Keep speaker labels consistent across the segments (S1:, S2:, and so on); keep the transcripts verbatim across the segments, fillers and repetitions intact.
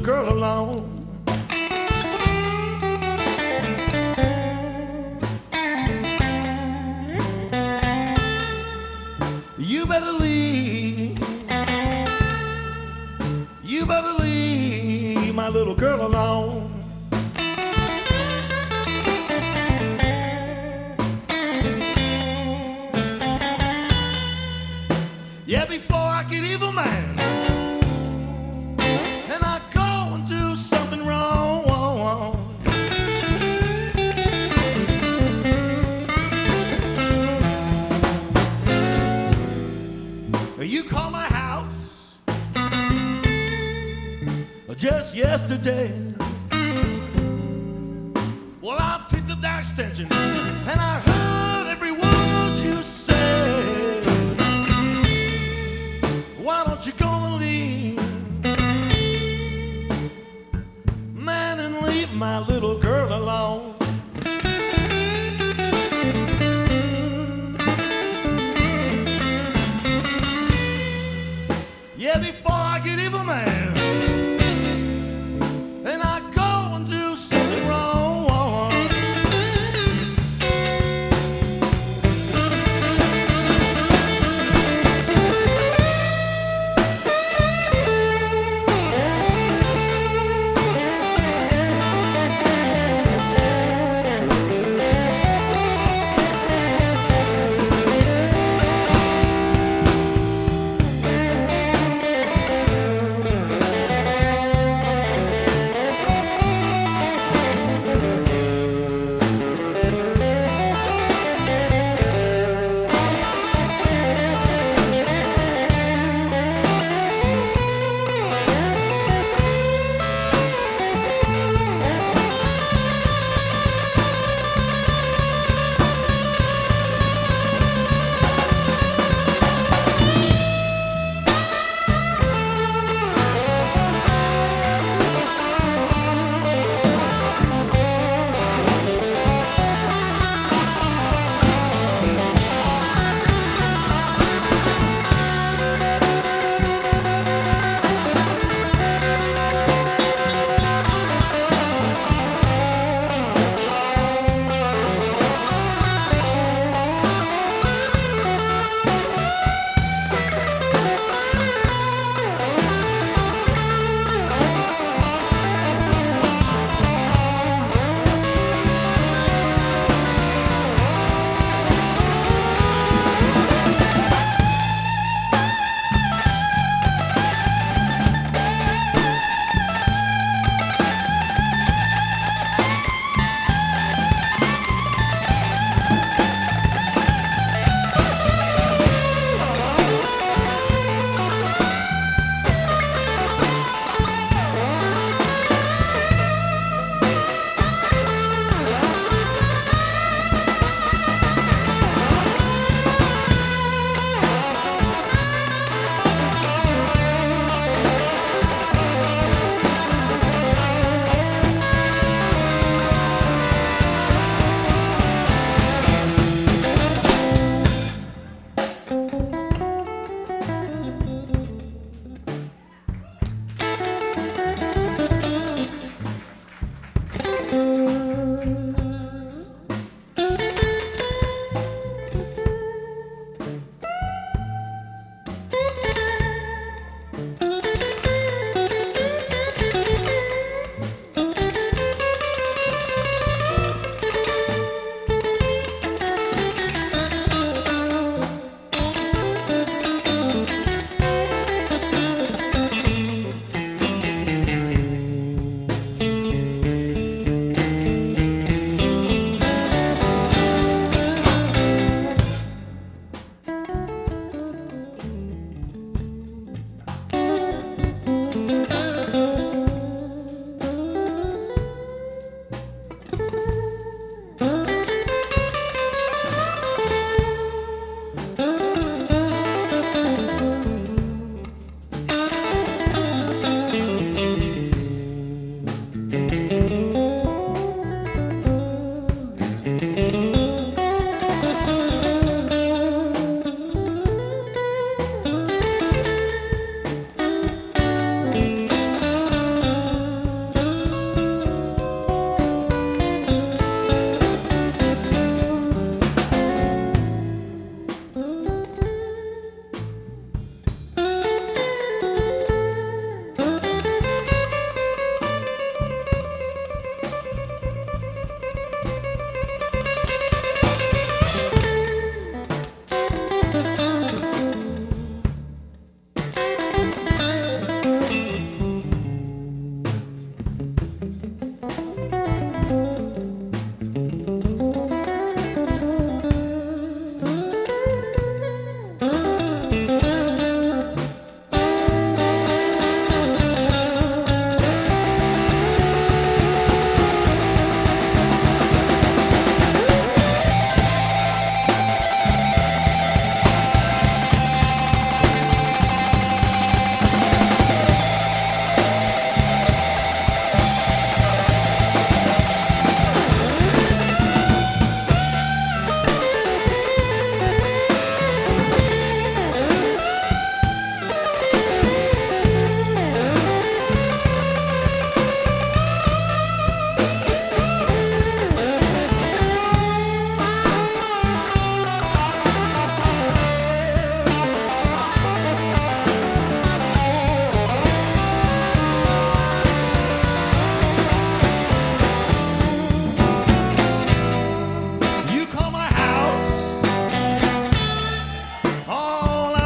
S1: girl alone. You better leave, you better leave my little girl alone. Yeah, before I get evil man and I go and do something wrong, you call my house just yesterday. Well, I picked up that extension and I heard every word you said. Why don't you go and leave, man, and leave my little girl alone? Yeah, before I get evil, man, and I go and do something wrong.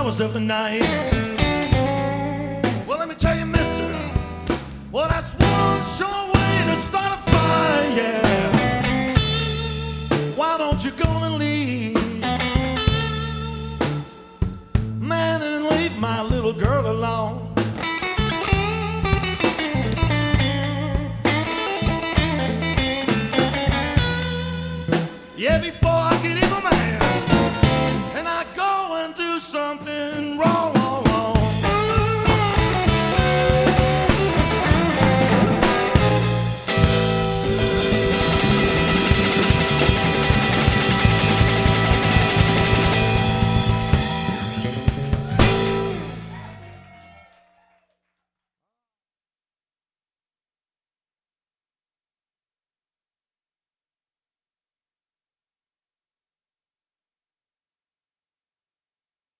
S1: hours of the night. Well, let me tell you, mister, well, that's one sure way to start a fire, yeah. Why don't you go and leave, man, and leave my little girl alone? Yeah, before I get even mad and I go and do something